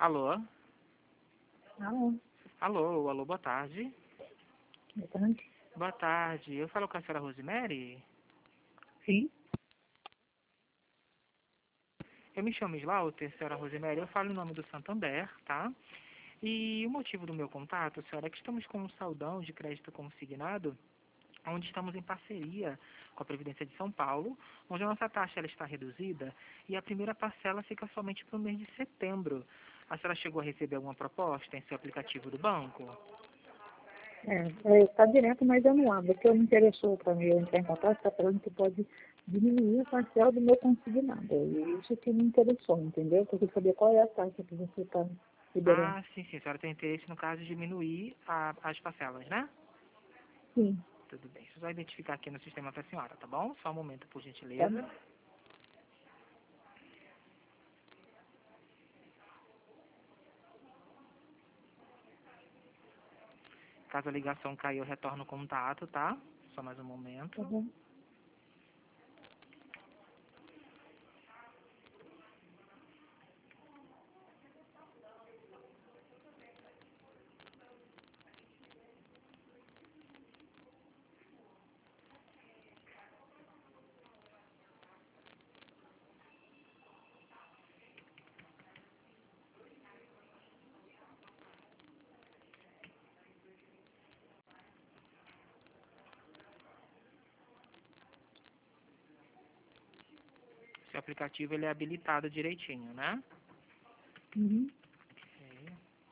Alô? Alô, Alô, alô, boa tarde. boa tarde. Boa tarde. Eu falo com a senhora Rosemary? Sim, Eu me chamo Slaughter, senhora Rosemary. Eu falo em nome do Santander, tá? E o motivo do meu contato, senhora, é que estamos com um saldão de crédito consignado, onde estamos em parceria com a Previdência de São Paulo, onde a nossa taxa ela está reduzida e a primeira parcela fica somente para o mês de setembro. A senhora chegou a receber alguma proposta em seu aplicativo do banco? está direto, mas eu não abro. O que me interessou para mim eu entrar em contato, está falando que pode diminuir a parcela do meu consignado. E isso que me interessou, entendeu? Porque eu saber qual é a taxa que você está liberando. Ah, sim, sim. A senhora tem interesse, no caso, de diminuir as parcelas, né? Sim, Tudo bem. Deixa eu só identificar aqui no sistema para a senhora, tá bom? Só um momento, por tá gentileza. bom. Caso a ligação caia, eu retorno o contato, tá? Só mais um momento. Tá bom. Seu aplicativo ele é habilitado direitinho, né? Uhum. Ok.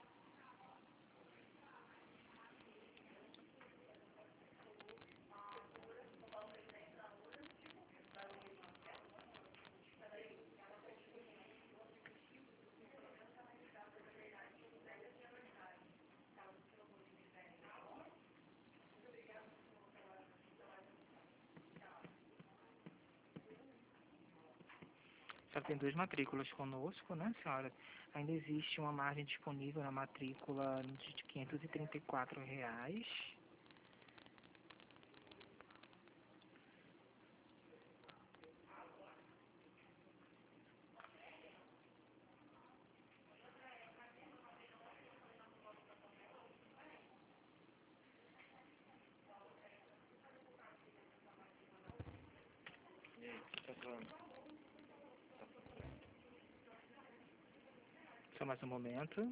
A senhora tem duas matrículas conosco, né, senhora? Ainda existe uma margem disponível na matrícula de R$ 534. Só mais um momento.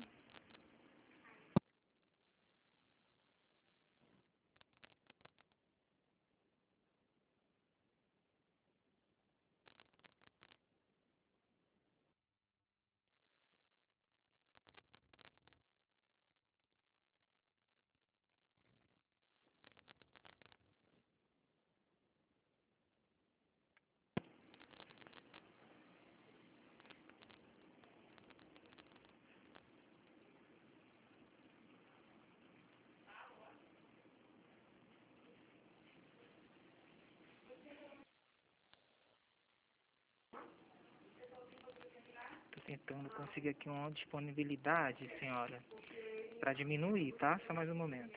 Estou tentando conseguir aqui uma disponibilidade, senhora, para diminuir, tá? Só mais um momento.